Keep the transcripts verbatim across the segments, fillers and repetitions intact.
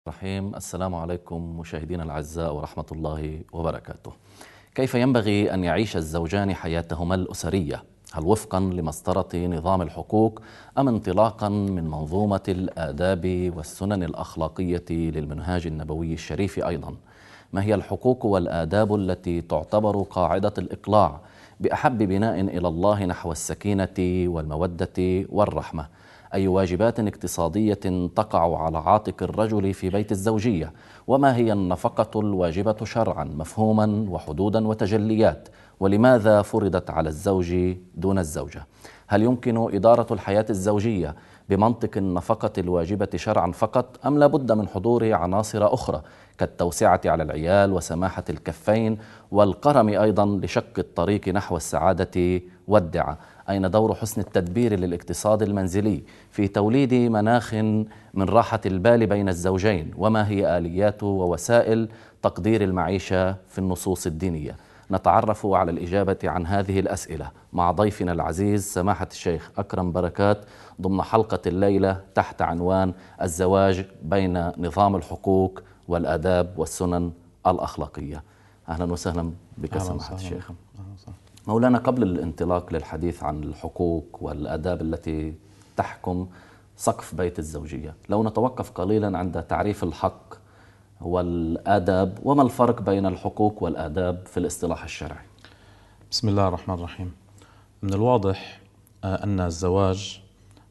الرحيم. السلام عليكم مشاهدينا الأعزاء ورحمة الله وبركاته. كيف ينبغي أن يعيش الزوجان حياتهما الأسرية؟ هل وفقا لمسطرة نظام الحقوق أم انطلاقا من منظومة الآداب والسنن الأخلاقية للمنهاج النبوي الشريف أيضا؟ ما هي الحقوق والآداب التي تعتبر قاعدة الإقلاع بأحب بناء إلى الله نحو السكينة والمودة والرحمة؟ أي واجبات اقتصادية تقع على عاتق الرجل في بيت الزوجية؟ وما هي النفقة الواجبة شرعا مفهوما وحدودا وتجليات؟ ولماذا فرضت على الزوج دون الزوجة؟ هل يمكن إدارة الحياة الزوجية بمنطق النفقة الواجبة شرعا فقط أم لا بد من حضور عناصر أخرى كالتوسعة على العيال وسماحة الكفين والقرم أيضا لشق الطريق نحو السعادة والدعة؟ أين دور حسن التدبير للاقتصاد المنزلي في توليد مناخ من راحة البال بين الزوجين؟ وما هي آليات ووسائل تقدير المعيشة في النصوص الدينية؟ نتعرف على الإجابة عن هذه الأسئلة مع ضيفنا العزيز سماحة الشيخ أكرم بركات ضمن حلقة الليلة تحت عنوان الزواج بين نظام الحقوق والآداب والسنن الأخلاقية. أهلا وسهلا بك سماحة الشيخ. مولانا، قبل الانطلاق للحديث عن الحقوق والآداب التي تحكم سقف بيت الزوجية، لو نتوقف قليلا عند تعريف الحق والآداب، وما الفرق بين الحقوق والآداب في الاصطلاح الشرعي؟ بسم الله الرحمن الرحيم. من الواضح أن الزواج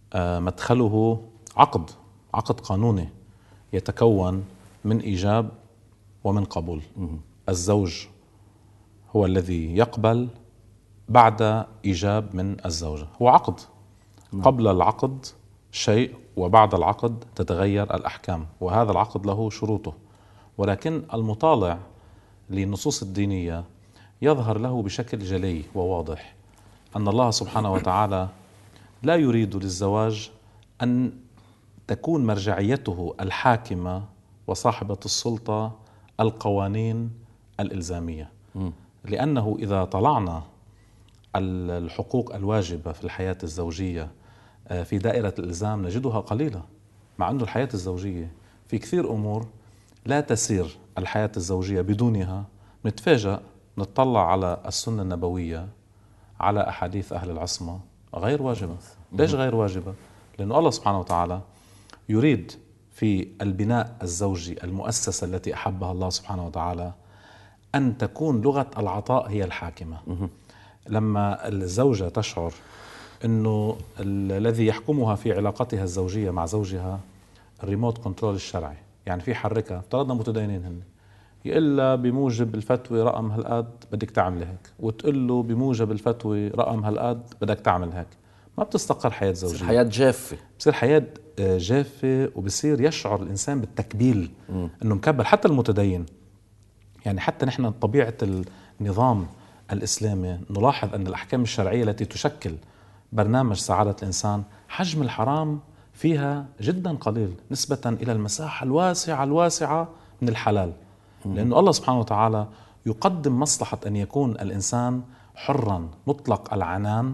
مدخله عقد عقد قانوني يتكون من إيجاب ومن قبول. الزوج هو الذي يقبل بعد إيجاب من الزوجة، هو عقد. قبل العقد شيء وبعد العقد تتغير الأحكام، وهذا العقد له شروطه، ولكن المطالع للنصوص الدينية يظهر له بشكل جلي وواضح أن الله سبحانه وتعالى لا يريد للزواج أن تكون مرجعيته الحاكمة وصاحبة السلطة القوانين الإلزامية، لأنه إذا طلعنا الحقوق الواجبة في الحياة الزوجية في دائرة الإلزام نجدها قليلة، مع أن الحياة الزوجية في كثير أمور لا تسير الحياة الزوجية بدونها. نتفاجأ نتطلع على السنة النبوية، على أحاديث أهل العصمة غير واجبة. ليش غير واجبة؟ لأن الله سبحانه وتعالى يريد في البناء الزوجي المؤسسة التي أحبها الله سبحانه وتعالى أن تكون لغة العطاء هي الحاكمة. لما الزوجة تشعر أنه الذي يحكمها في علاقتها الزوجية مع زوجها الريموت كنترول الشرعي، يعني في حركة، افترضنا متدينين هن، يقول له بموجب الفتوى رقم هالقد بدك تعمل هيك، وتقول له بموجب الفتوى رقم هالقد بدك تعمل هيك، ما بتستقر حياة زوجية، بصير حياة جافة، بصير حياة جافة، وبصير يشعر الإنسان بالتكبيل م. أنه مكبل. حتى المتدين، يعني حتى نحن طبيعة النظام الإسلامي نلاحظ أن الأحكام الشرعية التي تشكل برنامج سعادة الإنسان حجم الحرام فيها جدا قليل نسبة إلى المساحة الواسعة الواسعة من الحلال، لأنه الله سبحانه وتعالى يقدم مصلحة أن يكون الإنسان حرا مطلق العنان،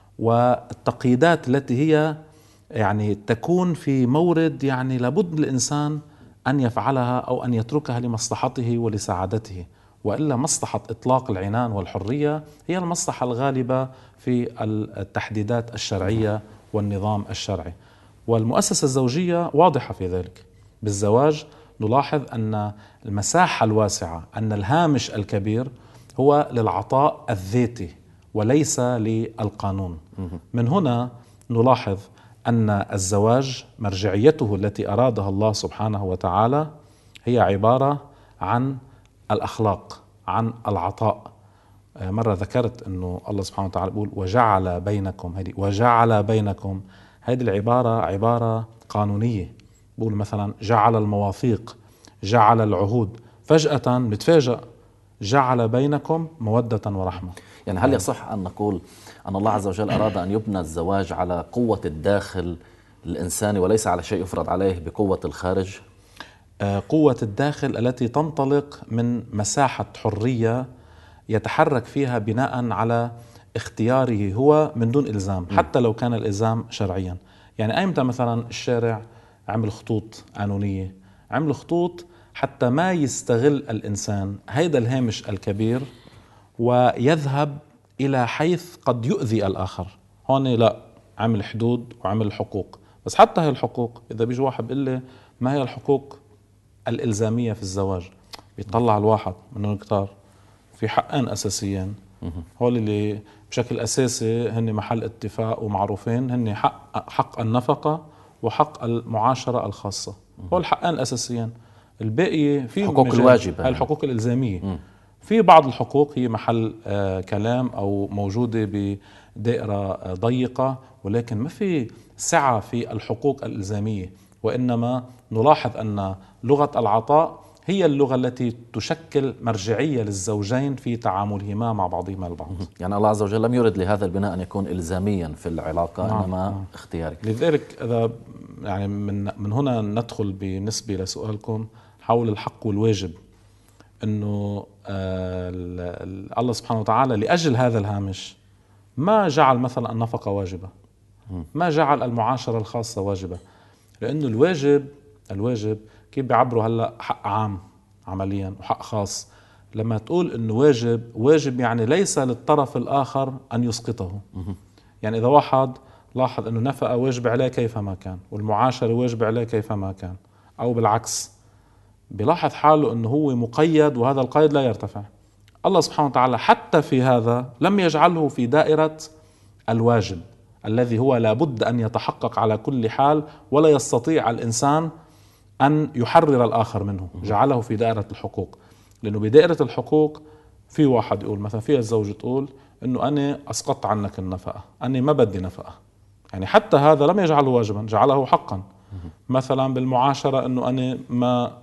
والتقييدات التي هي يعني تكون في مورد يعني لابد الإنسان أن يفعلها أو أن يتركها لمصلحته ولسعادته، وإلا مصلحة إطلاق العنان والحرية هي المصلحة الغالبة في التحديدات الشرعية والنظام الشرعي. والمؤسسة الزوجية واضحة في ذلك. بالزواج نلاحظ أن المساحة الواسعة، أن الهامش الكبير هو للعطاء الذاتي وليس للقانون. من هنا نلاحظ أن الزواج مرجعيته التي أرادها الله سبحانه وتعالى هي عبارة عن الأخلاق، عن العطاء. مرة ذكرت أنه الله سبحانه وتعالى يقول وجعل بينكم، هذه وجعل بينكم، هذه العبارة عبارة قانونية. بقول مثلا جعل المواثيق، جعل العهود، فجأة نتفاجأ جعل بينكم مودة ورحمة. يعني هل يصح أن نقول أن الله عز وجل أراد أن يبنى الزواج على قوة الداخل الإنساني وليس على شيء يفرض عليه بقوة الخارج؟ قوة الداخل التي تنطلق من مساحة حرية يتحرك فيها بناء على اختياره هو من دون إلزام، حتى لو كان الإلزام شرعيا. يعني أيمتى مثلا الشارع عمل خطوط قانونية، عملوا خطوط حتى ما يستغل الإنسان هيدا الهامش الكبير ويذهب إلى حيث قد يؤذي الآخر. هون لا، عمل حدود وعمل حقوق. بس حتى هي الحقوق، إذا بيجي واحد بيقول لي ما هي الحقوق الإلزامية في الزواج، بيطلع الواحد منهم كتار في حقين أساسيين، هول اللي بشكل أساسي هن محل اتفاق ومعروفين، هن حق حق النفقة وحق المعاشرة الخاصة. هول حقين أساسيين. الباقي في حقوق الواجبة، هاي الحقوق الإلزامية. م. في بعض الحقوق هي محل آه كلام أو موجودة بدائرة آه ضيقة، ولكن ما في سعة في الحقوق الإلزامية، وإنما نلاحظ أن لغة العطاء هي اللغة التي تشكل مرجعية للزوجين في تعاملهما مع بعضهما البعض. يعني الله عز وجل لم يرد لهذا البناء أن يكون إلزاميا في العلاقة، نعم. إنما نعم. اختياري. لذلك إذا يعني من من هنا ندخل بالنسبة لسؤالكم حول الحق والواجب، إنه آه الله سبحانه وتعالى لأجل هذا الهامش ما جعل مثلا النفقة واجبة، ما جعل المعاشرة الخاصة واجبة، لأنه الواجب الواجب كيف بيعبروا هلا حق عام عمليا وحق خاص. لما تقول انه واجب، واجب يعني ليس للطرف الاخر ان يسقطه. يعني اذا واحد لاحظ انه نفقه واجب عليه كيفما كان والمعاشره واجب عليه كيفما كان، او بالعكس بيلاحظ حاله انه هو مقيد وهذا القيد لا يرتفع، الله سبحانه وتعالى حتى في هذا لم يجعله في دائرة الواجب الذي هو لابد أن يتحقق على كل حال ولا يستطيع الإنسان أن يحرر الآخر منه، جعله في دائرة الحقوق. لأنه بدائرة الحقوق في واحد يقول مثلا، في الزوجة تقول أنه أنا أسقطت عنك النفقة، أنا ما بدي نفقة، يعني حتى هذا لم يجعله واجبا، جعله حقا. مثلا بالمعاشرة أنه أنا ما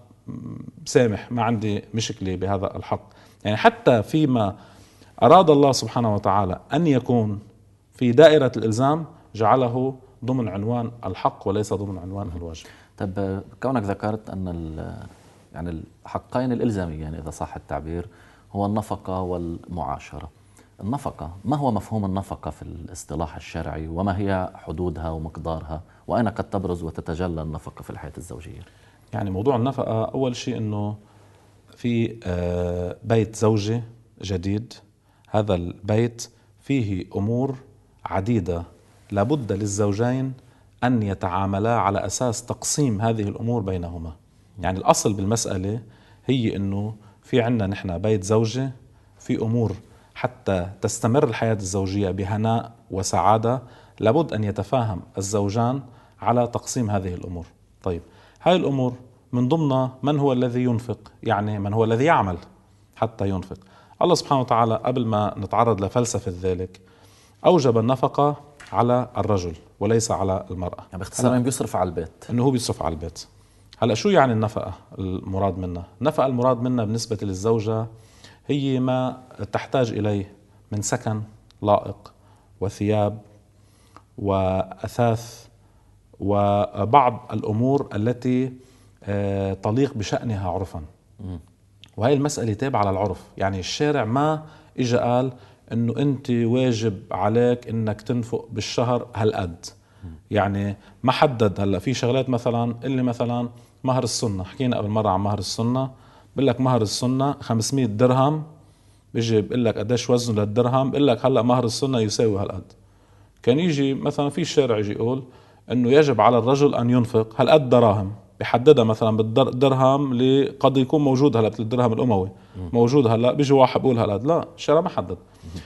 سامح، ما عندي مشكلة بهذا الحق. يعني حتى فيما أراد الله سبحانه وتعالى أن يكون في دائرة الإلزام جعله ضمن عنوان الحق وليس ضمن عنوان الواجب. طب كونك ذكرت أن يعني الحقين الإلزاميين يعني إذا صح التعبير هو النفقة والمعاشرة. النفقة، ما هو مفهوم النفقة في الاصطلاح الشرعي، وما هي حدودها ومقدارها، وأين قد تبرز وتتجلى النفقة في الحياة الزوجية؟ يعني موضوع النفقة أول شيء أنه في بيت زوجي جديد، هذا البيت فيه أمور عديدة لابد للزوجين أن يتعاملا على أساس تقسيم هذه الأمور بينهما. يعني الأصل بالمسألة هي أنه في عنا نحن بيت زوجي، في أمور حتى تستمر الحياة الزوجية بهناء وسعادة لابد أن يتفاهم الزوجان على تقسيم هذه الأمور. طيب هاي الأمور من ضمنها من هو الذي ينفق، يعني من هو الذي يعمل حتى ينفق. الله سبحانه وتعالى قبل ما نتعرض لفلسفة ذلك أوجب النفقة على الرجل وليس على المرأة. يعني باختصار بيصرف على البيت، إنه هو بيصرف على البيت. هلأ شو يعني النفقة المراد منها؟ النفقة المراد منها بالنسبة للزوجة هي ما تحتاج إليه من سكن لائق وثياب وأثاث وبعض الأمور التي تليق بشأنها عرفا. وهي المسألة تابعة للعرف. يعني الشارع ما إجا قال إنه أنت واجب عليك إنك تنفق بالشهر هالقد، يعني ما حدد. هلا في شغلات مثلا اللي مثلا مهر السنة، حكينا قبل مرة عن مهر السنة، بقول لك مهر السنة خمسمية درهم، بيجي بقول لك قديش وزنه للدرهم، بقول لك هلا مهر السنة يساوي هالقد. كان يجي مثلا في الشارع يجي يقول إنه يجب على الرجل أن ينفق هالقد دراهم، بحددها مثلا بالدرهم اللي قد يكون موجود هلا بالدرهم الأموي موجود هلا، بيجي واحد بيقول هالقد. لا، الشرع ما حدد.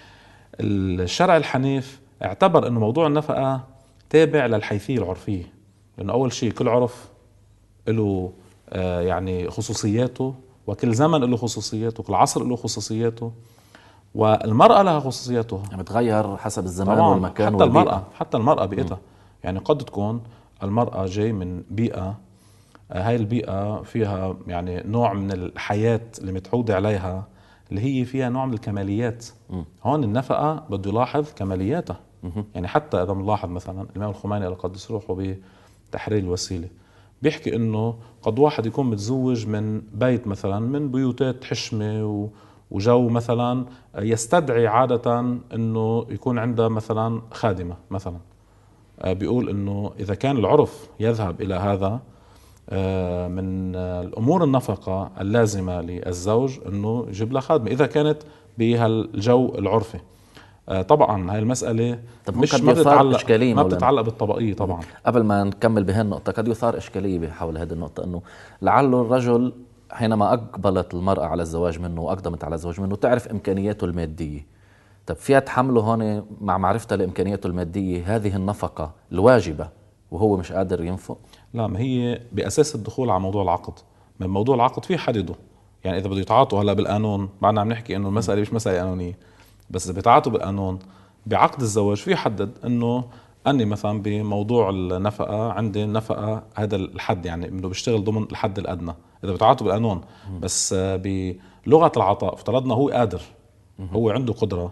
الشرع الحنيف اعتبر إنه موضوع النفقة تابع للحيثية العرفية، لأنه أول شيء كل عرف له آه يعني خصوصياته، وكل زمن له خصوصياته، وكل عصر له خصوصياته، والمرأة لها خصوصياتها يعني بتغير حسب الزمان طبعاً. والمكان حتى والبيئة. المرأة حتى المرأة بيئتها، يعني قد تكون المرأة جاي من بيئة، هاي البيئة فيها يعني نوع من الحياة اللي متعودة عليها اللي هي فيها نوع من الكماليات. م. هون النفقة بده يلاحظ كمالياتها. م. يعني حتى إذا ملاحظ مثلا الإمام الخميني الله يقدس روحه بتحرير الوسيلة بيحكي إنه قد واحد يكون متزوج من بيت مثلا من بيوتات حشمة وجو مثلا يستدعي عادة إنه يكون عنده مثلا خادمة مثلا، بيقول إنه إذا كان العرف يذهب إلى هذا من الأمور النفقة اللازمة للزوج أنه يجيب لها خادمة إذا كانت بهالجو العرفي. طبعا هاي المسألة مش ما بتتعلق ما بتتعلق بالطبقية. طبعا قبل ما نكمل بهالنقطة قد يثار إشكالية حول هذه النقطة، أنه لعل الرجل حينما أقبلت المرأة على الزواج منه وأقدمت على الزواج منه تعرف إمكانياته المادية، طب فيها تحمله هون مع معرفتها لإمكانياته المادية هذه النفقة الواجبة وهو مش قادر ينفق؟ لا، ما هي بأساس الدخول على موضوع العقد. من موضوع العقد فيه حدده، يعني إذا بده يتعاطوا هلا بالقانون، بعدنا عم نحكي إنه المسألة مش مسألة قانونية، بس إذا بيتعاطوا بالقانون بعقد الزواج في حدد إنه أني مثلا بموضوع النفقة عندي النفقة هذا الحد، يعني إنه بيشتغل ضمن الحد الأدنى إذا بيتعاطوا بالقانون. بس بلغة العطاء افترضنا هو قادر، هو عنده قدرة،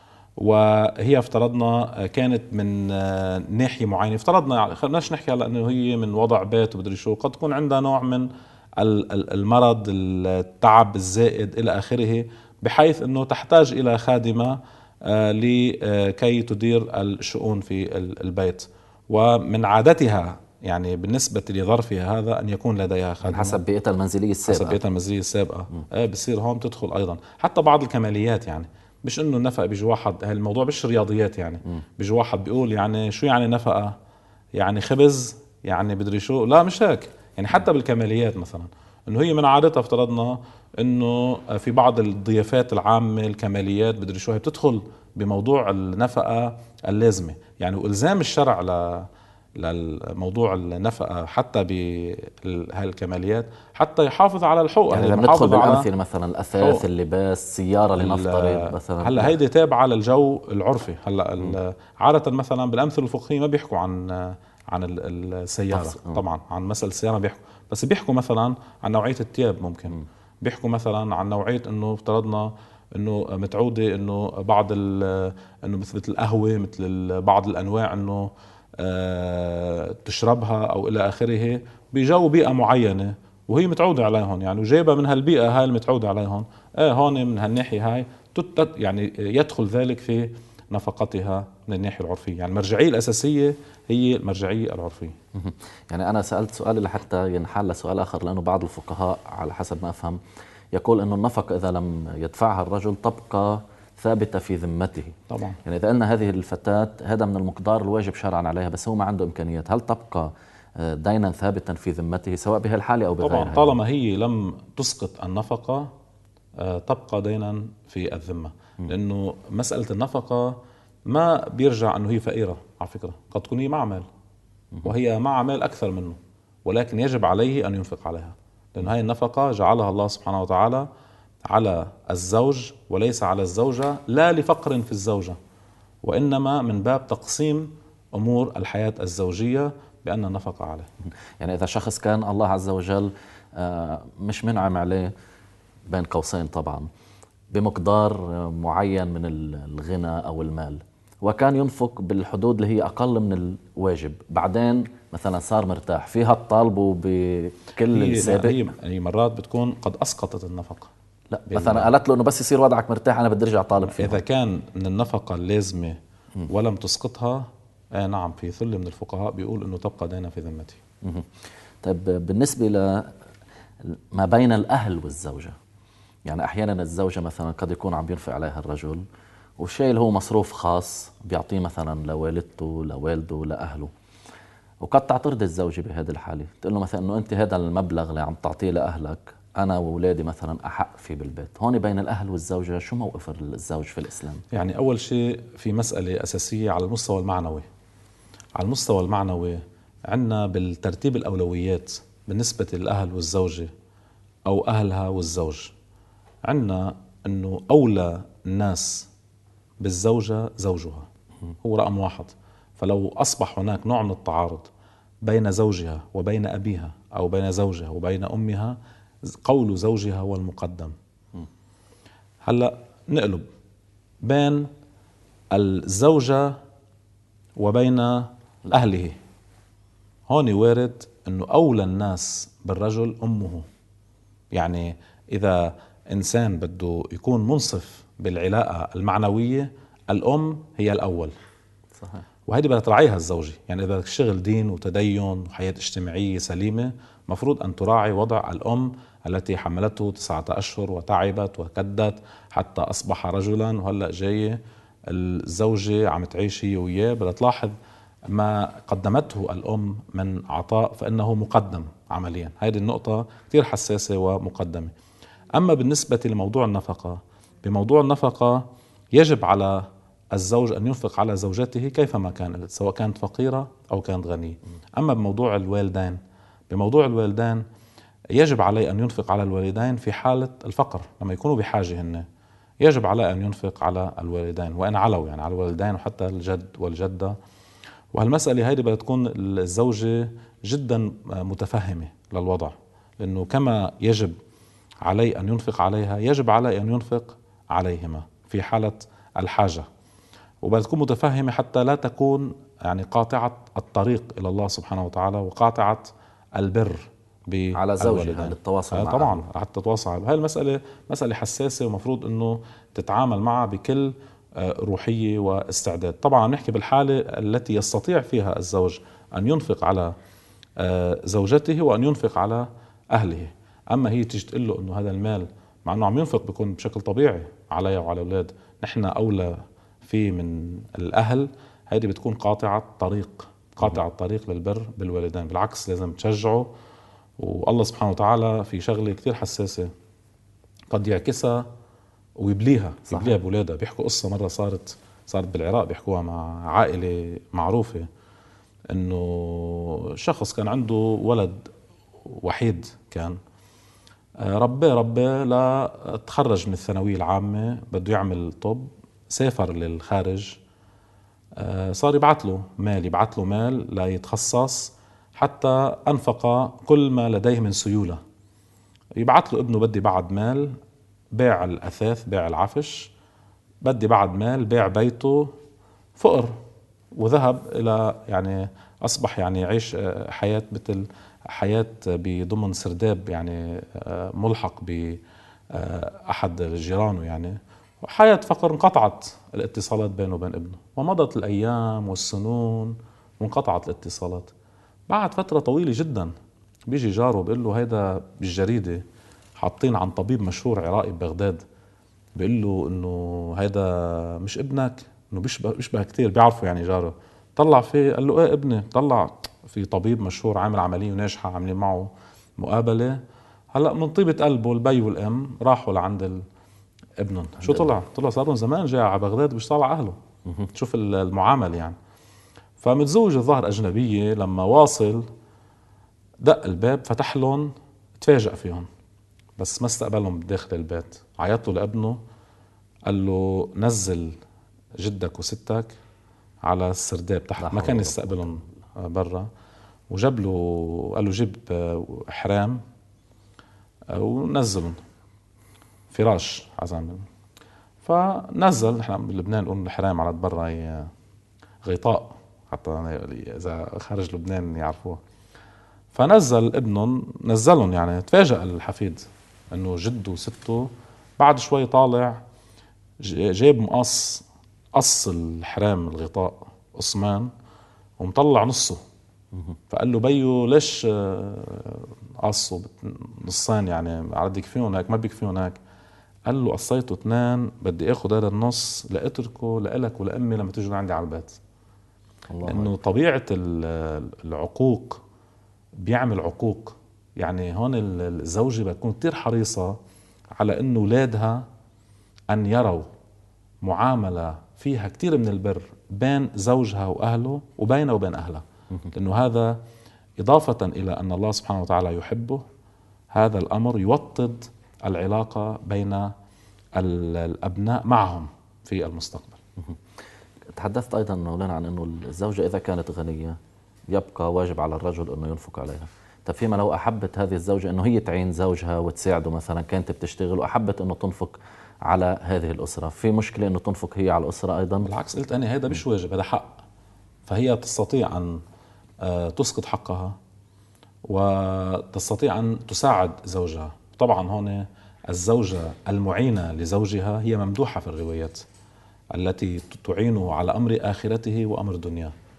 وهي افترضنا كانت من ناحية معينة، افترضنا خلناش نحكي هلا انه هي من وضع بيت وبدري شو، قد تكون عندها نوع من المرض، التعب الزائد الى اخره، بحيث انه تحتاج الى خادمة لكي تدير الشؤون في البيت، ومن عادتها يعني بالنسبة لظرفها هذا أن يكون لديها خادمة حسب بيئتها المنزلية السابقة. حسب بيئتها المنزلية السابقة. آه بصير هون تدخل أيضا حتى بعض الكماليات، يعني مش إنه النفقة بيجي واحد، هالموضوع مش رياضيات، يعني بيجي واحد بيقول يعني شو يعني نفقة، يعني خبز، يعني بدري شو، لا مش هيك. يعني حتى بالكماليات مثلا إنه هي من عادتها افترضنا إنه في بعض الضيافات العامة الكماليات بدري شو هي بتدخل بموضوع النفقة اللازمة، يعني والزام الشرع ل للموضوع النفقة حتى بهالكماليات حتى يحافظ على الحقوق. يعني إذا بندخل بالأمثلة مثلا الأثاث، اللباس، السيارة لنفترض مثلا، هلا هيدي تابعة للجو العرفي. هلا عادة مثلا بالأمثلة الفقهية ما بيحكوا عن عن السيارة، طبعا عن مسألة السيارة بيحكوا، بس بيحكوا مثلا عن نوعية الثياب، ممكن م. بيحكوا مثلا عن نوعية انه افترضنا انه متعودة انه بعض انه مثل القهوة، مثل بعض الانواع انه أه تشربها او الى اخره بجو بيئة معينة وهي متعودة عليهم، يعني وجايبها من هالبيئة هاي المتعودة عليهم، اه هون من هالناحية هاي يعني يدخل ذلك في نفقتها من الناحية العرفية. يعني المرجعية الأساسية هي المرجعية العرفية. يعني أنا سألت سؤالي لحتى ينحل لسؤال آخر، لأنه بعض الفقهاء على حسب ما أفهم يقول أنه النفقة إذا لم يدفعها الرجل تبقى ثابتة في ذمته. طبعا يعني إذا قلنا هذه الفتاة هذا من المقدار الواجب شرعا عليها بس هو ما عنده إمكانيات، هل تبقى دينا ثابتا في ذمته سواء بهالحالة أو بغيرها؟ طبعا طالما هي لم تسقط النفقة تبقى دينا في الذمة، لأنه مسألة النفقة ما بيرجع أنه هي فقيرة، على فكرة قد تكون هي معمل وهي معمل أكثر منه، ولكن يجب عليه أن ينفق عليها، لأن هاي النفقة جعلها الله سبحانه وتعالى على الزوج وليس على الزوجة، لا لفقر في الزوجة، وإنما من باب تقسيم أمور الحياة الزوجية بأن النفقة عليه. يعني إذا شخص كان الله عز وجل مش منعم عليه بين قوسين طبعا بمقدار معين من الغنى أو المال وكان ينفق بالحدود اللي هي أقل من الواجب، بعدين مثلا صار مرتاح فيها الطالب بكل السابق، هي, هي مرات بتكون قد أسقطت النفقة. لا مثلا قالت له إنه بس يصير وضعك مرتاح أنا بدي أرجع طالب فيها. إذا كان من النفقة اللازمة ولم تسقطها آه نعم، في ثلة من الفقهاء بيقول إنه تبقى دينا في ذمته. طيب بالنسبة لما بين الأهل والزوجة، يعني أحيانا الزوجة مثلا قد يكون عم ينفق عليها الرجل وشايل هو مصروف خاص بيعطيه مثلا لوالدته لوالده لأهله، وقد تعترض الزوجة بهذه الحالة تقول له مثلا إنه أنت هذا المبلغ اللي عم تعطيه لأهلك أنا وولادي مثلا أحق فيه بالبيت. هون بين الأهل والزوجة شو موقف الزوج في الإسلام؟ يعني أول شيء في مسألة أساسية على المستوى المعنوي. على المستوى المعنوي عندنا بالترتيب الأولويات بالنسبة للأهل والزوجة أو أهلها والزوج، عندنا أنه أولى الناس بالزوجة زوجها هو رقم واحد. فلو أصبح هناك نوع من التعارض بين زوجها وبين أبيها أو بين زوجها وبين أمها، قول زوجها هو المقدم. هلأ نقلب بين الزوجة وبين أهله، هون وارد أنه أولى الناس بالرجل أمه. يعني إذا إنسان بده يكون منصف بالعلاقة المعنوية الأم هي الأول. صحيح. وهيدي بدها تراعيها الزوجة. يعني إذا بدك شغل دين وتدين وحياة اجتماعية سليمة، مفروض أن تراعي وضع الأم التي حملته تسعة أشهر وتعبت وكدت حتى أصبح رجلا، وهلأ جاية الزوجة عم تعيش هي وياه، بدها تلاحظ ما قدمته الأم من عطاء فإنه مقدم عمليا. هذه النقطة كتير حساسة ومقدمة. أما بالنسبة لموضوع النفقة، بموضوع النفقة يجب على الزوج أن ينفق على زوجته كيفما كانت، سواء كانت فقيرة أو كانت غنية. أما بموضوع الوالدين، بموضوع الوالدين يجب عليه أن ينفق على الوالدين في حالة الفقر، لما يكونوا بحاجة هن يجب عليه أن ينفق على الوالدين وإن علوا، يعني على الوالدين وحتى الجد والجدة. وهالمسألة هيدي بدها تكون الزوجة جدا متفهمة للوضع، لأنه كما يجب عليه أن ينفق عليها يجب عليه أن ينفق عليهما في حالة الحاجة، وبدها تكون متفهمة حتى لا تكون يعني قاطعة الطريق إلى الله سبحانه وتعالى وقاطعة البر على زوجها للتواصل معه. طبعا حتى تتواصل. هاي المسألة مسألة حساسة ومفروض أنه تتعامل معها بكل روحية واستعداد. طبعا نحكي بالحالة التي يستطيع فيها الزوج أن ينفق على زوجته وأن ينفق على أهله. أما هي تيجي تقول له أنه هذا المال مع أنه عم ينفق بيكون بشكل طبيعي علي وعلى أولاد، نحن أولى فيه من الأهل، هذه بتكون قاطعة طريق قاطعة الطريق للبر بالوالدين. بالعكس لازم تشجعه. والله سبحانه وتعالى في شغلة كتير حساسة قد يعكسها ويبليها يبليها بولادها. بيحكوا قصة مرة صارت صارت بالعراق، بيحكوها مع عائلة معروفة، انه شخص كان عنده ولد وحيد، كان رباه رباه لتخرج من الثانوية العامة، بده يعمل طب، سافر للخارج، صار يبعث له مال يبعث له مال ليتخصص، حتى أنفق كل ما لديه من سيولة. يبعث له ابنه بدي بعد مال، بيع الأثاث بيع العفش، بدي بعد مال بيع بيته، فقر وذهب إلى يعني أصبح يعني يعيش حياة مثل حياة بضمن سرداب، يعني ملحق بأحد جيرانه، يعني حياة فقر. انقطعت الاتصالات بينه وبين ابنه، ومضت الأيام والسنون وانقطعت الاتصالات. بعد فترة طويلة جدا بيجي جاره بيقول له هيدا بالجريدة حاطين عن طبيب مشهور عراقي ببغداد، بيقول له انه هيدا مش ابنك، انه بيشبه بيشبه كثير، بيعرفه يعني جاره. طلع فيه قال له ايه ابني، طلع في طبيب مشهور عامل عملية وناجحة، عاملين معه مقابلة. هلا من طيبة قلبه البي والام راحوا لعند ابنهم. شو طلع؟ طلع صار لهم زمان جاي على بغداد بيشتغل على اهله. شوف المعاملة يعني. فمتزوج الظهر أجنبية، لما واصل دق الباب فتح لهم، تفاجأ فيهم بس ما استقبلهم بداخل البيت. عيطوا لابنه قال له نزل جدك وستك على السرداب تحت، ما كان يستقبلهم برا، وجاب له قال له جيب حرام ونزلهم فراش عزام. فنزل، نحن بلبنان نقول الحرام على برا غطاء حتى إذا خارج لبنان يعرفوه. فنزل ابنهم نزلهم، يعني تفاجأ الحفيد انه جده وسته. بعد شوي طالع جايب مقص، قص الحرام الغطاء قصمان ومطلع نصه. فقال له بيو ليش قصه نصين، يعني بدك فيهم هيك ما بدك فيهم هيك؟ قال له قصيته اثنين، بدي اخذ هذا النص لاتركه لإلك ولأمي لما تيجوا عندي على البيت. لأنه طبيعة العقوق بيعمل عقوق. يعني هون الزوجة بتكون كتير حريصة على أنه أولادها أن يروا معاملة فيها كتير من البر بين زوجها وأهله وبينه وبين أهلها، لأنه هذا إضافة إلى أن الله سبحانه وتعالى يحبه، هذا الأمر يوطد العلاقة بين الأبناء معهم في المستقبل. تحدثت أيضا مولانا عن أنه الزوجة إذا كانت غنية يبقى واجب على الرجل أنه ينفق عليها. طيب فيما لو أحبت هذه الزوجة أنه هي تعين زوجها وتساعده، مثلا كانت بتشتغل وأحبت أنه تنفق على هذه الأسرة، في مشكلة أنه تنفق هي على الأسرة أيضا؟ بالعكس قلت أنا هذا مش واجب، هذا حق. فهي تستطيع أن تسقط حقها وتستطيع أن تساعد زوجها. طبعا هون الزوجة المعينة لزوجها هي ممدوحة في الروايات، التي تعينه على أمر آخرته وأمر دنياه.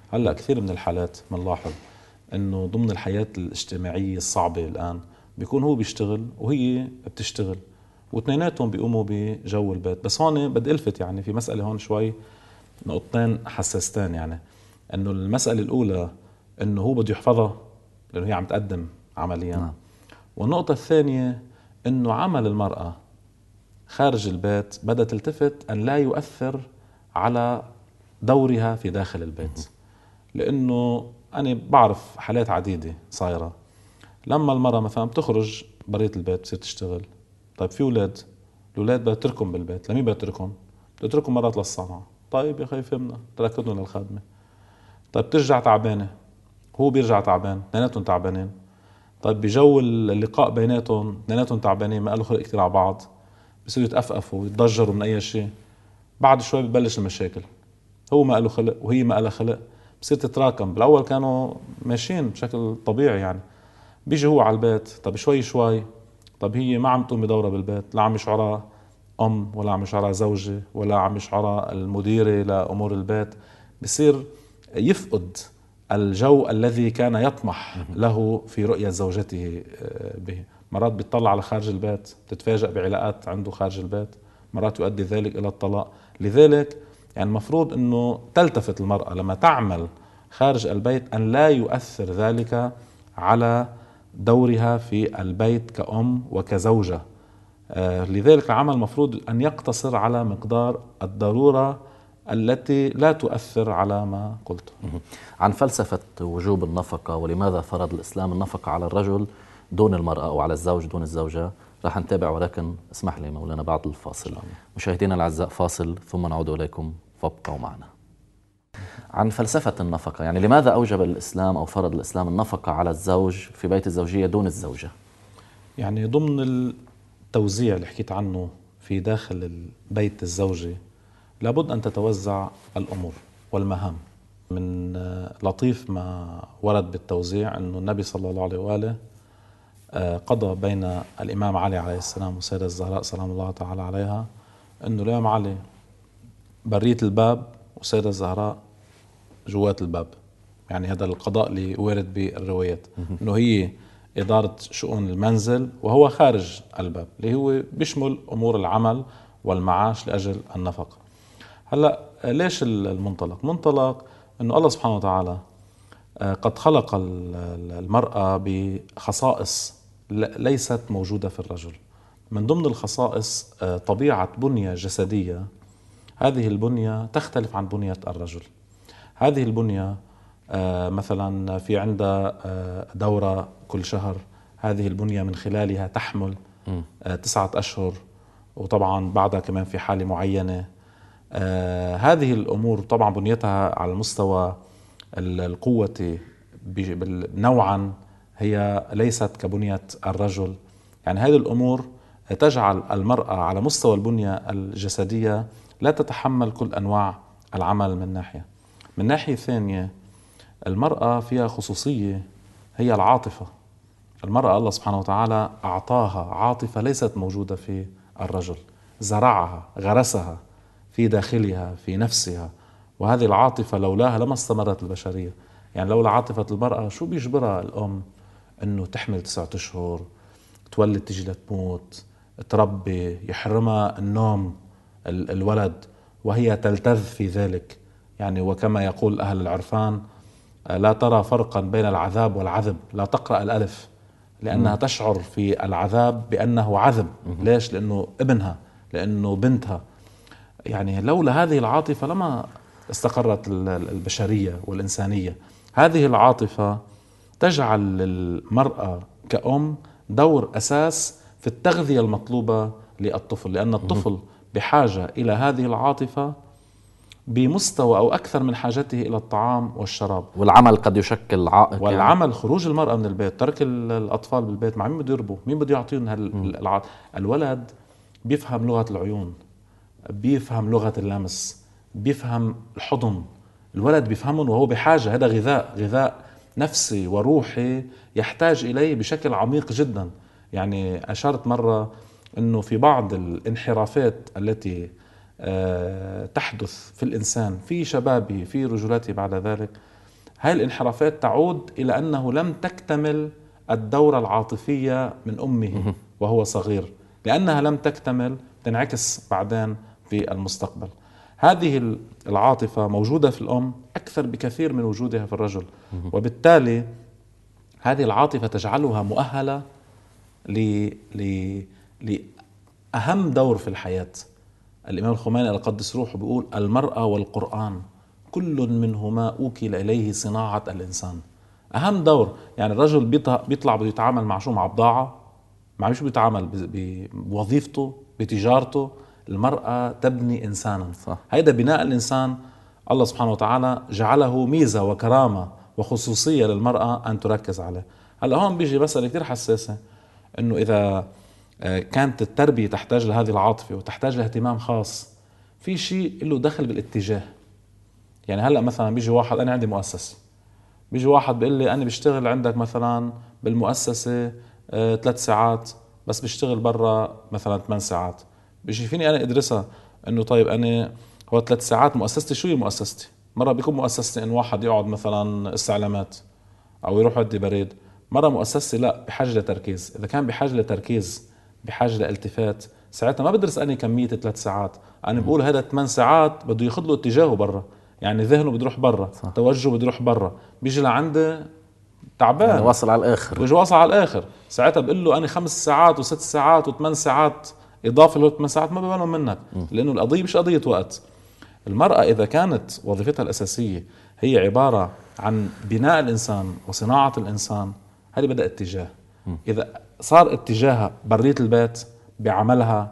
هلأ كثير من الحالات بنلاحظ انه ضمن الحياة الاجتماعية الصعبة الآن بيكون هو بيشتغل وهي بتشتغل واثنيناتهم بيقوموا بجو البيت. بس هون بدي الفت يعني في مسألة هون شوي نقطتين حساستين، يعني انه المسألة الأولى انه هو بده يحفظها لأنه هي عم تقدم عمليا. نعم. والنقطة الثانية انه عمل المرأة خارج البيت بدها تلتفت ان لا يؤثر على دورها في داخل البيت. لانه انا بعرف حالات عديدة صايرة لما المرأة مثلا بتخرج برية البيت بتصير تشتغل، طيب في اولاد، الاولاد بدها تتركهم بالبيت، لمين بدها تتركهم؟ بدها تتركهم مرات للصنعة. طيب يا اخي فهمنا، تركتهم للخادمة. طيب ترجع تعبانة، هو بيرجع تعبان، اثنيناتهم تعبانين. طيب بجو اللقاء بيناتهم اثنيناتهم تعبانين، ما قالوا خلق كثير على بعض، بصيروا يتأفأفوا ويتضجروا من اي شيء. بعد شوي بتبلش المشاكل، هو ما قاله خلق وهي ما قالها خلق، بصير تتراكم. بالاول كانوا ماشيين بشكل طبيعي، يعني بيجي هو على البيت، طب شوي شوي، طب هي ما عم تقوم بدورها بالبيت، لا عم يشعرها ام ولا عم يشعرها زوجة ولا عم يشعرها المديرة لأمور البيت. بصير يفقد الجو الذي كان يطمح له في رؤية زوجته به. مرات بيطلع على خارج البيت، تتفاجأ بعلاقات عنده خارج البيت، مرات يؤدي ذلك إلى الطلاق. لذلك يعني المفروض أنه تلتفت المرأة لما تعمل خارج البيت أن لا يؤثر ذلك على دورها في البيت كأم وكزوجة. آه لذلك العمل المفروض أن يقتصر على مقدار الضرورة التي لا تؤثر على ما قلت. عن فلسفة وجوب النفقة ولماذا فرض الإسلام النفقة على الرجل دون المرأة أو على الزوج دون الزوجة راح نتابع، ولكن اسمح لي مولانا بعد الفاصل. مشاهدينا الأعزاء فاصل ثم نعود إليكم فابقوا معنا. عن فلسفة النفقة، يعني لماذا أوجب الإسلام أو فرض الإسلام النفقة على الزوج في بيت الزوجية دون الزوجة؟ يعني ضمن التوزيع اللي حكيت عنه في داخل البيت الزوجي لابد أن تتوزع الأمور والمهام. من لطيف ما ورد بالتوزيع أنه النبي صلى الله عليه وآله قضى بين الإمام علي عليه السلام والسيدة الزهراء سلام الله تعالى عليها أنه الإمام علي برية الباب والسيدة الزهراء جوات الباب. يعني هذا القضاء اللي وارد بالروايات أنه هي إدارة شؤون المنزل وهو خارج الباب، اللي هو بيشمل أمور العمل والمعاش لأجل النفقة. هلأ ليش المنطلق؟ منطلق أنه الله سبحانه وتعالى قد خلق المرأة بخصائص ليست موجودة في الرجل. من ضمن الخصائص طبيعة بنية جسدية، هذه البنية تختلف عن بنية الرجل. هذه البنية مثلا في عندها دورة كل شهر، هذه البنية من خلالها تحمل تسعة أشهر، وطبعا بعدها كمان في حالة معينة. هذه الأمور طبعا بنيتها على المستوى القوة نوعا هي ليست كبنية الرجل. يعني هذه الأمور تجعل المرأة على مستوى البنية الجسدية لا تتحمل كل أنواع العمل. من ناحية من ناحية ثانية المرأة فيها خصوصية هي العاطفة. المرأة الله سبحانه وتعالى أعطاها عاطفة ليست موجودة في الرجل، زرعها غرسها في داخلها في نفسها، وهذه العاطفة لولاها لما استمرت البشرية. يعني لولا عاطفة المرأة شو بيجبرها الأم أنه تحمل تسعة أشهر، تولد تجي لتموت، تربي، يحرمها النوم الولد وهي تلتذ في ذلك. يعني وكما يقول أهل العرفان لا ترى فرقا بين العذاب والعذب، لا تقرأ الألف لأنها م. تشعر في العذاب بأنه عذب. م. ليش؟ لأنه ابنها، لأنه بنتها. يعني لولا هذه العاطفة لما استقرت البشرية والإنسانية. هذه العاطفة تجعل المرأة كأم دور أساس في التغذية المطلوبة للطفل، لأن الطفل بحاجة إلى هذه العاطفة بمستوى أو أكثر من حاجته إلى الطعام والشراب. والعمل قد يشكل عائق. والعمل يعني خروج المرأة من البيت، ترك الأطفال بالبيت، مع مين بده يربوا؟ مين بده يعطيهم هال الولد بيفهم لغة العيون، بيفهم لغة اللمس، بيفهم الحضن. الولد بيفهمهم وهو بحاجة، هذا غذاء غذاء نفسي وروحي يحتاج إليه بشكل عميق جدا. يعني أشرت مرة أنه في بعض الانحرافات التي تحدث في الإنسان في شبابه في رجولته بعد ذلك، هاي الانحرافات تعود إلى أنه لم تكتمل الدورة العاطفية من أمه وهو صغير، لأنها لم تكتمل تنعكس بعدين في المستقبل. هذه العاطفة موجودة في الأم أكثر بكثير من وجودها في الرجل، وبالتالي هذه العاطفة تجعلها مؤهلة ل... ل... لأهم دور في الحياة. الإمام الخميني القدس روحه بيقول: المرأة والقرآن كل منهما أوكل إليه صناعة الإنسان. أهم دور، يعني الرجل بيطلع بده يتعامل مع شو؟ مع بضاعة، مع مش بيتعامل بوظيفته بتجارته. المرأة تبني إنسانا، صح. هيدا بناء الإنسان الله سبحانه وتعالى جعله ميزة وكرامة وخصوصية للمرأة أن تركز عليه. هلا هون بيجي مسألة كتير حساسة، إنه إذا كانت التربية تحتاج لهذه العاطفة وتحتاج لاهتمام خاص، في شيء له دخل بالاتجاه. يعني هلأ مثلا بيجي واحد، أنا عندي مؤسسة، بيجي واحد بيقول لي: أنا بشتغل عندك مثلا بالمؤسسة آه ثلاث ساعات بس بشتغل برا مثلا ثمان ساعات. بيجي فيني أنا أدرسها إنه طيب أنا هو ثلاث ساعات مؤسستي شو هي مؤسستي؟ مرة بيكون مؤسستي إن واحد يقعد مثلا استعلامات أو يروح يودي بريد. مرة مؤسستي لا، بحاجة لتركيز. إذا كان بحاجة لتركيز، بحاجة لالتفات، ساعتها ما بدرس أنا كمية ثلاث ساعات، أنا بقول هذا ثمان ساعات بده ياخذ له اتجاهه برا، يعني ذهنه بده يروح برا، توجهه بده يروح برا، بيجي لعنده تعبان، يعني واصل على الآخر، بيجي واصل على الآخر. ساعتها بقول له أنا خمس ساعات وست ساعات وثمان ساعات إضافة له ثمان ساعات ما ببالهم منك، لأنه القضية مش قضية وقت. المرأة إذا كانت وظيفتها الأساسية هي عبارة عن بناء الإنسان وصناعة الإنسان، هذه بدأ اتجاه. إذا صار اتجاهها برية البيت، بعملها،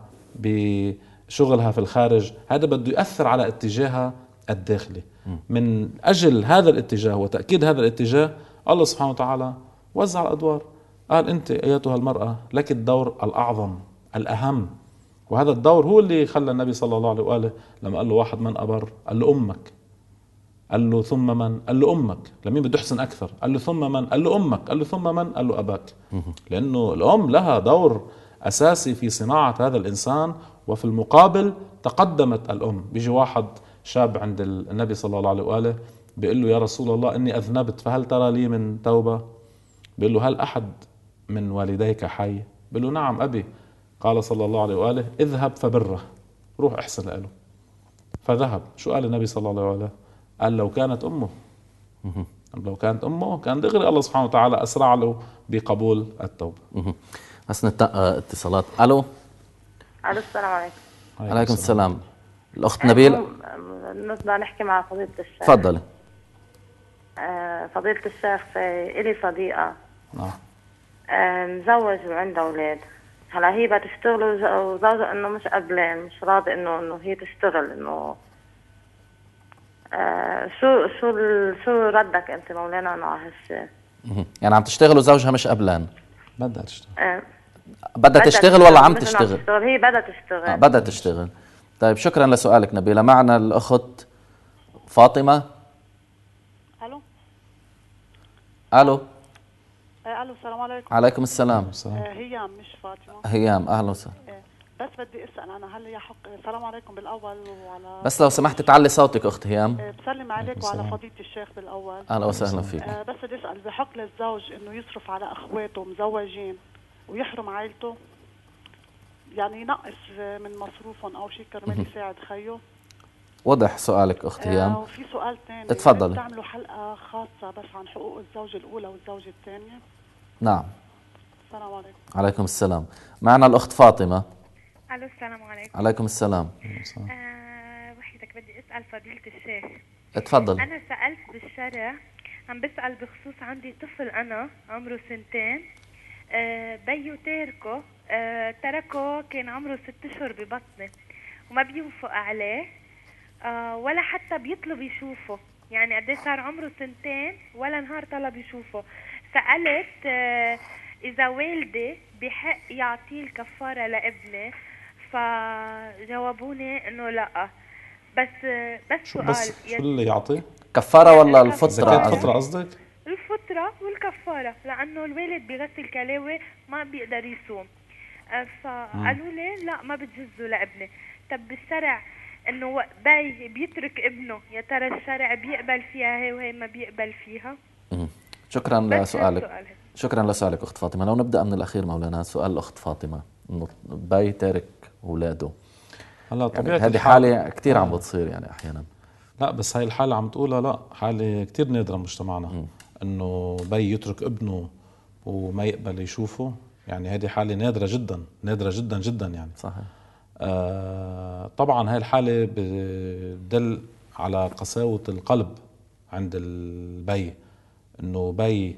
بشغلها في الخارج، هذا بده يؤثر على اتجاهها الداخلي. من أجل هذا الاتجاه وتأكيد هذا الاتجاه، الله سبحانه وتعالى وزع الأدوار، قال: أنت أيتها المرأة لك الدور الأعظم الأهم. وهذا الدور هو اللي خلى النبي صلى الله عليه وآله لما قال له واحد: من أبر؟ قال له أمك. قال له ثم من؟ قال له أمك. لمين بده يحسن أكثر؟ قال له ثم من؟ قال له أمك. قال له ثم من؟ قال له أباك. لأنه الأم لها دور أساسي في صناعة هذا الإنسان، وفي المقابل تقدمت الأم. بيجي واحد شاب عند النبي صلى الله عليه وآله بيقول له: يا رسول الله إني أذنبت فهل ترى لي من توبة؟ بيقول له: هل أحد من والديك حي؟ بيقول له: نعم أبي. قال صلى الله عليه وآله: اذهب فبره، روح احسن له. فذهب. شو قال النبي صلى الله عليه وآله؟ قال: لو كانت أمه، لو كانت أمه كان دغري الله سبحانه وتعالى أسرع له بقبول التوبة. بس نتلقى اتصالات. ألو. ألو، السلام عليكم. عليكم السلام. الأخت نبيل، بدنا نحكي مع فضيلة الشيخ. تفضلي. آه فضيلة الشيخ، إلي صديقة نعم آه مزوج وعنده أولاد. هلا هي بتشتغل وزوجها إنه مش قبلان، مش راضي إنه إنه هي تشتغل. إنه آه شو شو شو ردك أنت مولانا إنه على هالشيء؟ يعني عم تشتغل وزوجها مش قبلان؟ بدها تشتغل. آه بدها تشتغل ولا عم تشتغل؟ تشتغل. هي بدها تشتغل. آه بدها تشتغل. طيب شكرا لسؤالك نبيلة. معنا الأخت فاطمة. الو. الو. الو، السلام عليكم. عليكم السلام. آه هيام مش فاطمه. هيام، اهلا وسهلا. آه بس بدي اسال انا، هل يحق؟ السلام عليكم بالاول. وعلى بس لو سمحت تعلي صوتك اخت هيام. آه بسلم عليك وعلى فضيله الشيخ بالاول. اهلا وسهلا فيك. آه بس بدي اسال، بحق للزوج انه يصرف على اخواته مزوجين ويحرم عائلته؟ يعني ينقص من مصروفهم او شيء كرمال يساعد خيه؟ وضح سؤالك اخت هيام. آه وفي سؤال ثاني، اتفضلي. بتعملوا حلقه خاصه بس عن حقوق الزوجه الاولى والزوجه الثانيه؟ نعم. السلام عليكم. عليكم السلام. معنا الأخت فاطمة. الو، السلام عليكم. عليكم السلام. آه وحيدك بدي اسال فضيلة الشيخ. اتفضل. انا سالت بالشرع، عم بسال بخصوص عندي طفل انا عمره سنتين، آه بيو تاركه، آه تركه كان عمره ست اشهر ببطنه وما بيوفق عليه، آه ولا حتى بيطلب يشوفه. يعني قد صار عمره سنتين ولا نهار طلب يشوفه. سالت آه إذا والدي بحق يعطيه الكفارة لابنه، فجاوبوني إنه لا. بس بس سؤال، بس شو اللي يعطي؟ كفارة ولا الفطرة؟ زكاة فطرة قصدك؟ الفطرة والكفارة، لأنه الوالد بغسل كلاوي ما بيقدر يصوم. فقالوا لي لا، ما بتجزوا لابني. طب بالشرع انه باي بيترك ابنه، يا ترى الشرع بيقبل فيها هي وهي ما بيقبل فيها؟ مم. شكرا لسؤالك. شكرا لسؤالك أخت فاطمة. لو نبدأ من الأخير مولانا، سؤال الأخت فاطمة إنه باي تارك أولاده. هلا طبيعة يعني هذه حالة كتير آه. عم بتصير يعني أحيانا. لا بس هاي الحالة عم تقولها لا حالة كتير نادرة مجتمعنا، م. إنه بي يترك ابنه وما يقبل يشوفه. يعني هذه حالة نادرة جدا، نادرة جدا جدا يعني. صحيح. آه طبعا هاي الحالة بدل على قساوة القلب عند البي، إنه بي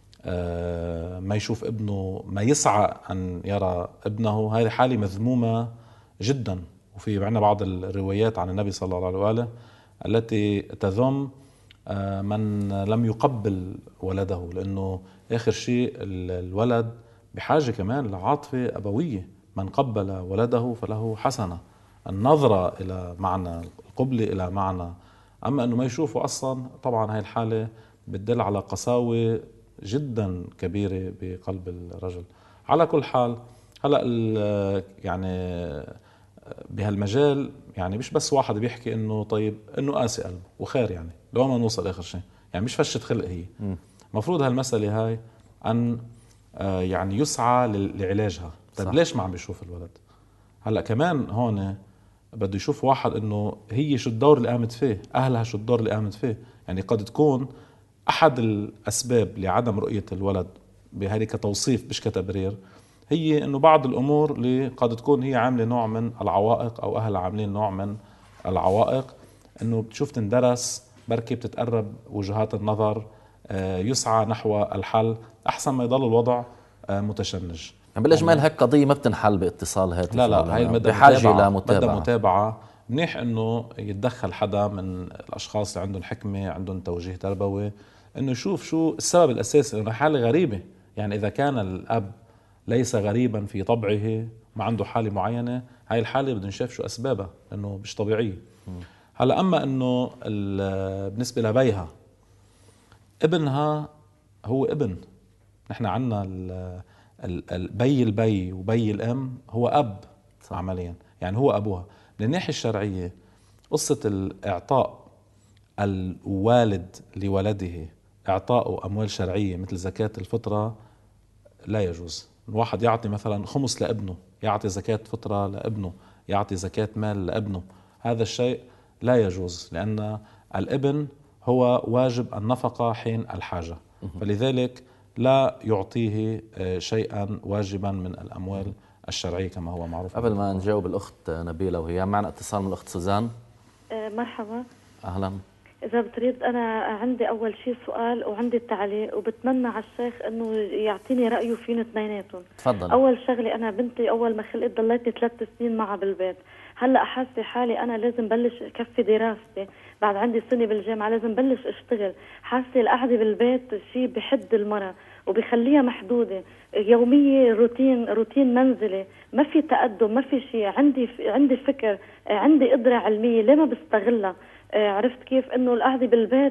آه ما يشوف ابنه، ما يسعى أن يرى ابنه. هذه حالة مذمومة جدا. وفي عندنا بعض الروايات عن النبي صلى الله عليه وآله التي تذم آه من لم يقبل ولده، لأنه آخر شيء الولد بحاجة كمان لعاطفة أبوية. من قبل ولده فله حسنة. النظرة إلى معنى القبلة إلى معنى، أما أنه ما يشوفه أصلا، طبعا هاي الحالة بتدل على قساوة جدا كبيرة بقلب الرجل. على كل حال هلأ يعني بهالمجال يعني مش بس واحد بيحكي انه طيب انه قاسي قلبه وخير، يعني لو ما نوصل اخر شيء، يعني مش فشة خلق هي. مفروض هالمسألة هاي ان يعني يسعى لعلاجها. طيب ليش ما عم بيشوف الولد؟ هلأ كمان هون بده يشوف واحد انه هي شو الدور اللي قامت فيه، اهلها شو الدور اللي قامت فيه. يعني قد تكون احد الاسباب لعدم رؤية الولد بهذه كتوصيف مش كتبرير، هي انه بعض الامور اللي قد تكون هي عامله نوع من العوائق، او اهلها عاملين نوع من العوائق، انه بتشوف تندرس بركي بتتقرب وجهات النظر، يسعى نحو الحل احسن ما يضل الوضع متشنج. يعني بالاجمال هيك قضيه ما بتنحل باتصال هاتفي. لا لا هاي بحاجه لمتابعه. بدها متابعه. منيح انه يتدخل حدا من الاشخاص اللي عندهم حكمه، عندهم توجيه تربوي، انه يشوف شو السبب الاساسي. انه حاله غريبه، يعني اذا كان الاب ليس غريبا في طبعه، ما عنده حالة معينة، هاي الحالة بدنا نشوف شو أسبابها، لأنه مش طبيعية. هلا أما أنه بالنسبة لبيها، ابنها هو ابن. نحن عنا البي البي وبي الأم هو أب عمليا، يعني هو أبوها. من الناحية الشرعية قصة الإعطاء الوالد لولده، إعطاءه أموال شرعية مثل زكاة الفطرة لا يجوز. الواحد يعطي مثلا خمس لابنه، يعطي زكاة فطرة لابنه، يعطي زكاة مال لابنه، هذا الشيء لا يجوز، لأن الابن هو واجب النفقة حين الحاجة، فلذلك لا يعطيه شيئا واجبا من الأموال الشرعية كما هو معروف. قبل ما نجاوب الأخت نبيلة وهي معنا اتصال من الأخت سوزان. مرحبا. أهلا. إذا بتريد أنا عندي أول شيء سؤال وعندي التعليق، وبتمنى على الشيخ إنه يعطيني رأيه فين اثنيناتهم. تفضل. أول شغلة، أنا بنتي أول ما خلقت ضليتني ثلاث سنين معها بالبيت. هلا حاسة حالي أنا لازم بلش كفي دراستي، بعد عندي سنة بالجامعة لازم بلش أشتغل. حاسة القعدة بالبيت شيء بحد المرأة وبيخليها محدودة، يومية روتين روتين منزلي، ما في تقدم، ما في شيء. عندي عندي فكر، عندي قدرة علمية، ليه ما بستغلها؟ عرفت كيف؟ انه القعده بالبيت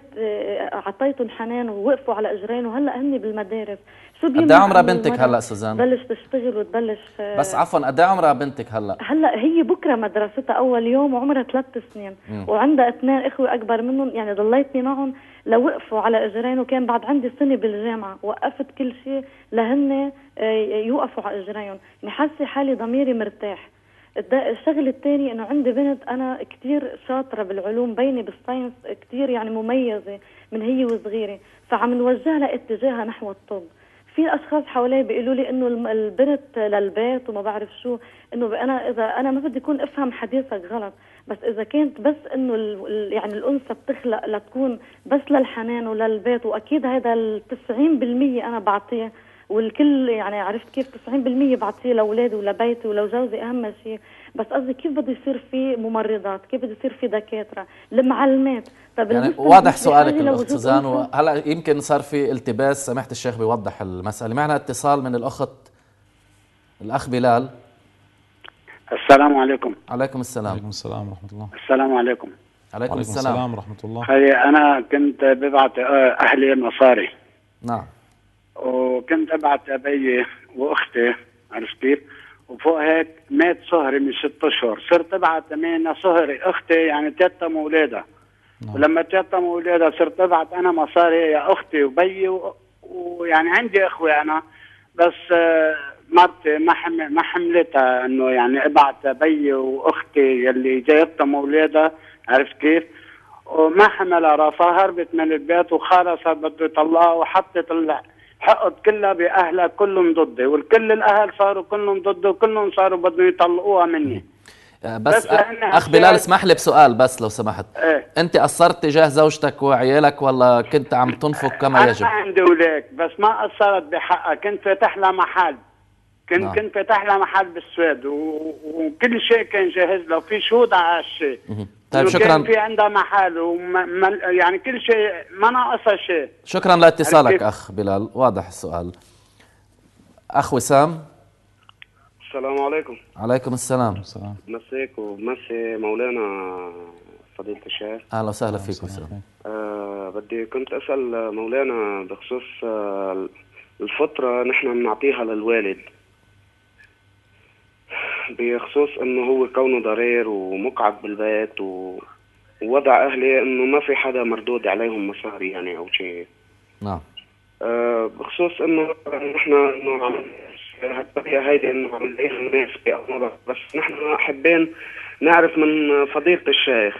عطيتهم حنان ووقفوا على اجرين، وهلا هن بالمدارس. شو قد ايه عمرها بنتك هلا سوزان؟ بلش تشتغل وتبلش. بس عفوا قد ايه عمرها بنتك هلا؟ هلا هي بكره مدرستها اول يوم وعمرها ثلاث سنين. مم. وعندها اثنين اخوه اكبر منهم، يعني ضليتني معهم لوقفوا على اجرين، وكان بعد عندي سنه بالجامعه وقفت كل شيء لهن يوقفوا على اجرين. يعني حاسه حالي ضميري مرتاح. الشغل الثاني انه عندي بنت انا كتير شاطره بالعلوم، بيني بالساينس كتير يعني مميزه من هي وصغيره، فعم نوجه لها اتجاهها نحو الطب. في اشخاص حوالي بيقولوا لي انه البنت للبيت وما بعرف شو، انه انا اذا انا ما بدي اكون افهم حديثك غلط، بس اذا كانت بس انه يعني الانثى بتخلق لتكون بس للحنان وللبيت، واكيد هذا ال تسعين بالمية انا بعطيه، والكل يعني عرفت كيف تسعين بالمية بعطيه لاولادي ولبيتي ولجوزي اهم شيء. بس قصدي كيف بده يصير في ممرضات، كيف بده يصير في دكاتره، المعلمات. طب يعني واضح سؤالك الاخت سوزان، وهلا يمكن صار في التباس، سمحت الشيخ بيوضح المساله. معنا اتصال من الاخت الاخ بلال. السلام عليكم. عليكم السلام. عليكم السلام ورحمه الله. السلام عليكم. عليكم, عليكم السلام. السلام ورحمه الله. هي انا كنت ببعت اهلي مصاري. نعم. وكنت ابعت ابي واختي، عرفت كيف؟ وفوق هيك مات صهري من ست اشهر، صرت ابعت امين صهري اختي يعني تيتم اولادها. نعم. ولما تيتم اولادها صرت ابعت انا مصاري يا اختي وبيي و... ويعني عندي اخوه انا، بس آه مرتي ما حم... ما حملتها انه يعني ابعت بيي واختي يلي جايتهم اولادها، عرفت كيف؟ وما حملها راسها، هربت من البيت وخالها صار بده يطلقها وحطت الحقد كلها باهلها كلهم ضدي، والكل الاهل صاروا كلهم ضدي وكلهم صاروا بدهم يطلقوها مني. بس, بس اخ بلال اسمح لي بسؤال بس لو سمحت. ايه؟ انت قصرت تجاه زوجتك وعيالك ولا كنت عم تنفق كما أنا يجب؟ انا عندي اولاد بس ما قصرت بحقها، كنت فاتح لها محل، كنت نعم. كنت فاتح لها محل بالسويد و... وكل شيء كان جاهز له، في شهود على هالشيء. طيب شكرا. كان في عندها محل وما... يعني كل شيء ما ناقصها شيء. شكرا لاتصالك اخ بلال، واضح السؤال. اخ وسام. السلام عليكم. عليكم السلام. السلام. مسيك ومسي مولانا فضيلة الشيخ. اهلا وسهلا فيك وسهلا. آه بدي كنت اسال مولانا بخصوص آه الفطرة نحن بنعطيها للوالد بخصوص انه هو كونه ضرير ومقعد بالبيت و... ووضع اهلي انه ما في حدا مردود عليهم مصاري يعني او شيء. نعم. آه بخصوص انه نحن انه عم هالطريقة هيدي انه عم نلاقيها الناس بأمور، بس نحن حابين نعرف من فضيلة الشيخ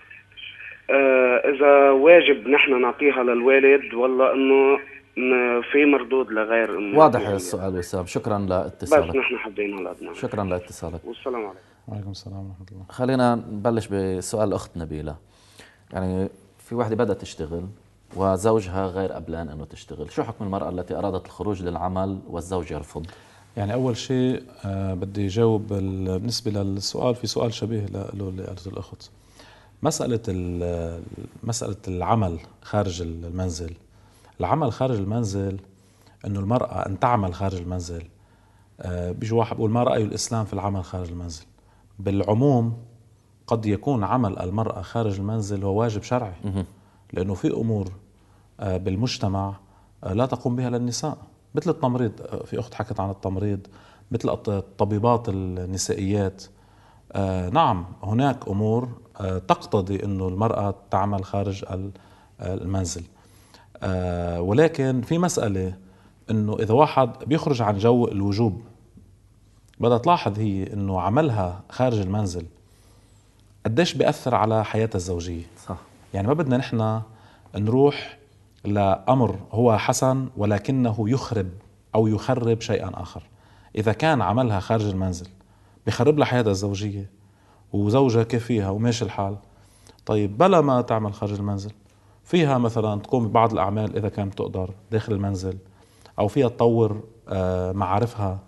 آه اذا واجب نحن نعطيها للوالد ولا انه في مردود لغير انه. واضح يعني السؤال وسام، شكرا لاتصالك. بس نحن حابين هالقد. شكرا لاتصالك. والسلام عليكم. وعليكم السلام ورحمة الله. خلينا نبلش بسؤال اخت نبيلة. يعني في وحدة بدأت تشتغل وزوجها غير قبلان انه تشتغل، شو حكم المرأة التي ارادت الخروج للعمل والزوج يرفض؟ يعني اول شيء آه بدي جاوب بالنسبة للسؤال، في سؤال شبيه له اللي قالته الاخت. مسألة مسألة العمل خارج المنزل، العمل خارج المنزل انه المرأة ان تعمل خارج المنزل، آه بيجي واحد بيقول ما رأي الاسلام في العمل خارج المنزل؟ بالعموم قد يكون عمل المرأة خارج المنزل هو واجب شرعي، لانه في امور آه بالمجتمع آه لا تقوم بها للنساء، مثل التمريض، آه في اخت حكت عن التمريض، مثل الطبيبات النسائيات. آه نعم هناك امور آه تقتضي انه المرأة تعمل خارج المنزل، آه ولكن في مسألة انه اذا واحد بيخرج عن جو الوجوب، بدها تلاحظ هي انه عملها خارج المنزل قديش بيأثر على حياتها الزوجية. صح. يعني ما بدنا نحن نروح لأمر هو حسن ولكنه يخرب او يخرب شيئا اخر. اذا كان عملها خارج المنزل بيخرب لها حياتها الزوجية وزوجها كيفيها وماشي الحال، طيب بلا ما تعمل خارج المنزل، فيها مثلا تقوم ببعض الأعمال إذا كانت تقدر داخل المنزل، أو فيها تطور معارفها،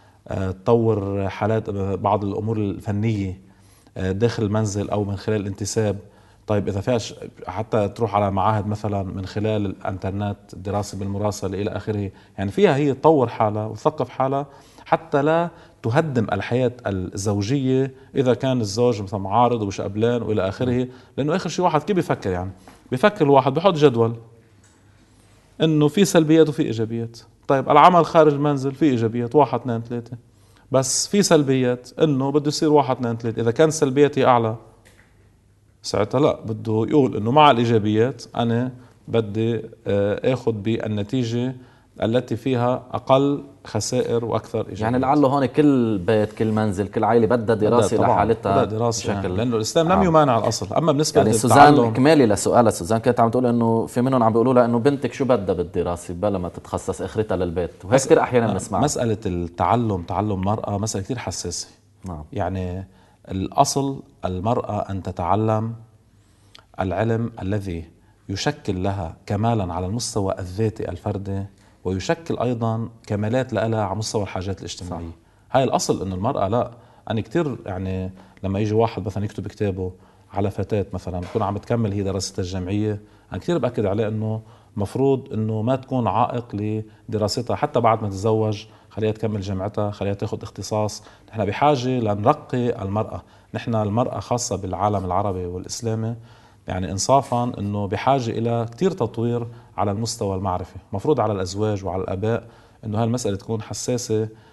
تطور حالات بعض الأمور الفنية داخل المنزل أو من خلال الانتساب. طيب إذا فيهاش حتى تروح على معاهد مثلا من خلال الانترنت، دراسة بالمراسلة إلى آخره، يعني فيها هي تطور حالها وتثقف حالها حتى لا تهدم الحياة الزوجية إذا كان الزوج مثلا معارض ومش قبلان وإلى آخره. لأنه آخر شيء واحد كيف بيفكر؟ يعني بيفكر الواحد بيحط جدول إنه في سلبيات وفي إيجابيات. طيب العمل خارج المنزل في إيجابيات واحد اثنين ثلاثة، بس في سلبيات إنه بده يصير واحد اثنين ثلاثة. إذا كان السلبيات هي أعلى ساعتها لا، بده يقول إنه مع الإيجابيات أنا بدي آخذ بالنتيجة التي فيها أقل خسائر وأكثر إيجابيات. يعني لعله هون كل بيت كل منزل كل عائلة بدها دراسة لحالتها دراسة بشكل، لأنه الإسلام لم يمانع الأصل. أما بالنسبة يعني سوزان كمالي لسؤالها، سوزان كانت عم تقول إنه في منهم عم بيقولوا لها إنه بنتك شو بدها بالدراسة بلا ما تتخصص آخرتها للبيت، وهيك كثير أحيانا بنسمع. مسألة التعلم، تعلم المرأة مسألة كثير حساسة. نعم. يعني الأصل المرأة أن تتعلم العلم الذي يشكل لها كمالا على المستوى الذاتي الفردي، ويشكل أيضا كمالات لها على مستوى الحاجات الاجتماعية. صح. هاي الأصل إنه المرأة لا، أنا كتير يعني لما يجي واحد مثلا يكتب كتابه على فتاة مثلا تكون عم تكمل هي دراستها الجامعية، أنا كتير بأكد عليه إنه مفروض إنه ما تكون عائق لدراستها حتى بعد ما تتزوج، خليها تكمل جامعتها، خليها تاخد اختصاص. نحن بحاجة لنرقي المرأة، نحن المرأة خاصة بالعالم العربي والإسلامي يعني إنصافا أنه بحاجة إلى كتير تطوير على المستوى المعرفي. مفروض على الأزواج وعلى الآباء أنه هالمسألة تكون حساسة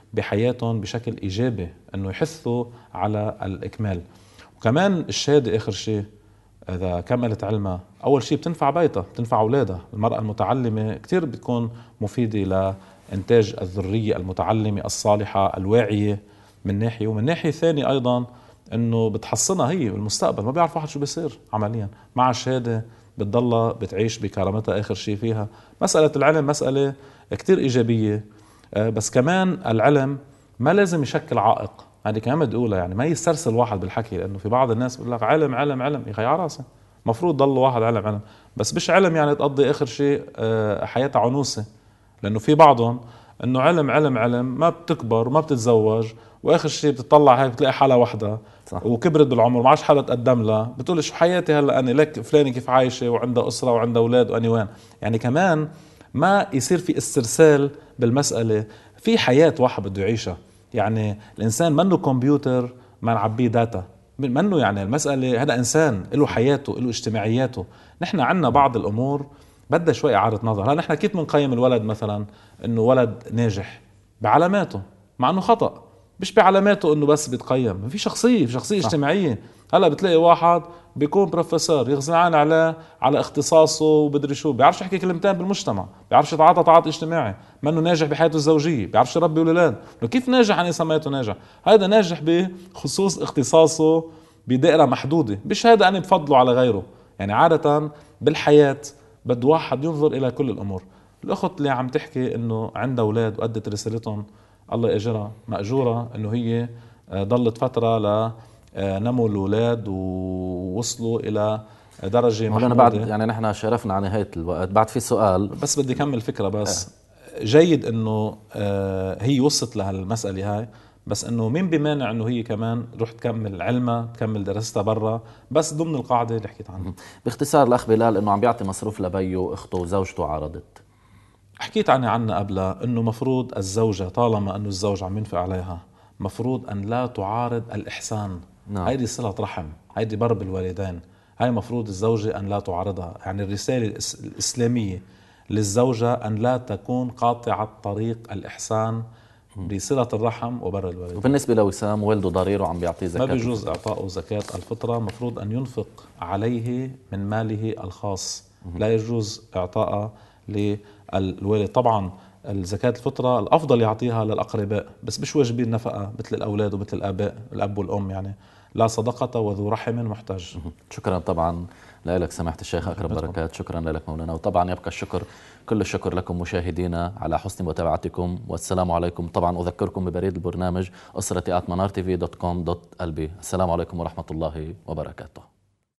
بحياتهم بشكل إيجابي، أنه يحثوا على الإكمال. وكمان الشهادة آخر شيء إذا كملت علمها أول شيء بتنفع بيتها، بتنفع أولادها. المرأة المتعلمة كتير بتكون مفيدة لإنتاج الذرية المتعلمة الصالحة الواعية من ناحية، ومن ناحية ثانية أيضا أنه بتحصنها هي بالمستقبل. ما بيعرف واحد شو بيصير عمليا مع الشهادة، بتضلها بتعيش بكرامتها آخر شيء فيها. مسألة العلم مسألة كتير إيجابية، بس كمان العلم ما لازم يشكل عائق. هذه كمان بدي أقولها، يعني ما يسترسل واحد بالحكي، لأنه في بعض الناس بيقول لك علم علم علم. يا أخي على راسي، مفروض ضل واحد علم علم، بس مش علم يعني تقضي آخر شيء حياتها عنوسة. لأنه في بعضهم إنه علم علم علم ما بتكبر وما بتتزوج، وآخر شيء بتطلع هيك بتلاقي حالة واحدة صح. وكبرت بالعمر ما عادش حدا تقدم لها، بتقول شو حياتي هلا أنا لك فلانة كيف عايشة وعندها أسرة وعندها أولاد وأني وين. يعني كمان ما يصير في استرسال بالمسألة، في حياة واحد بده يعيشها. يعني الإنسان منه كمبيوتر ما نعبيه داتا، منه يعني المسألة هذا إنسان له حياته له اجتماعياته. نحن عنا بعض الأمور بدها شوي إعادة نظر. هلا نحن كيف منقيم الولد مثلا إنه ولد ناجح؟ بعلاماته، مع إنه خطأ، مش بعلاماته إنه بس بيتقيم. في شخصية في شخصية اجتماعية. هلا بتلاقي واحد بيكون بروفيسور يغزلان على على اختصاصه وبدري شو، بيعرفش يحكي كلمتين بالمجتمع، بيعرفش يتعاطى تعاطي اجتماعي، منه ناجح بحياته الزوجية، بيعرفش يربي اولاد. كيف ناجح أنا سميته ناجح؟ هذا ناجح بخصوص اختصاصه بدائرة محدودة، مش هذا أنا بفضله على غيره. يعني عادة بالحياة بده واحد ينظر إلى كل الأمور. الأخت اللي عم تحكي إنه عندها أولاد وأدت رسالتهم الله يأجرها مأجورة، إنه هي ضلت فترة ل نمو الأولاد ووصلوا إلى درجة محمودة. بعد يعني نحن شرفنا على نهاية الوقت، بعد في سؤال بس بدي أكمل فكرة بس. آه. جيد إنه آه هي وصلت لهالمسألة هاي، بس إنه مين بمانع إنه هي كمان روح تكمل علمها تكمل دراستها برا، بس ضمن القاعدة اللي حكيت عنها. باختصار الأخ بلال إنه عم بيعطي مصروف لبيه أخته وزوجته عارضت. حكيت عني عنها قبلها إنه مفروض الزوجة طالما إنه الزوج عم ينفق عليها مفروض أن لا تعارض الإحسان. نعم. هيدي صلة رحم، هيدي بر بالوالدين، هاي مفروض الزوجة أن لا تعارضها. يعني الرسالة الإسلامية للزوجة أن لا تكون قاطعة طريق الإحسان بصلة الرحم وبر الوالدين. وبالنسبة لوسام والده ضرير وعم بيعطيه زكاة، ما بيجوز إعطائه زكاة الفطرة، مفروض أن ينفق عليه من ماله الخاص، لا يجوز إعطائه للوالد. طبعا الزكاة الفطرة الأفضل يعطيها للأقرباء، بس مش واجبين النفقة مثل الأولاد ومثل الآباء الأب والأم. يعني لا صدقة وذو رحم محتاج. شكرا طبعا لك سماحة الشيخ أكرم بركات، شكرا لك مولانا. وطبعا يبقى الشكر كل الشكر لكم مشاهدينا على حسن متابعتكم، والسلام عليكم. طبعا أذكركم ببريد البرنامج أسرة آت منار تي في دوت كوم دوت ألبي. السلام عليكم ورحمة الله وبركاته.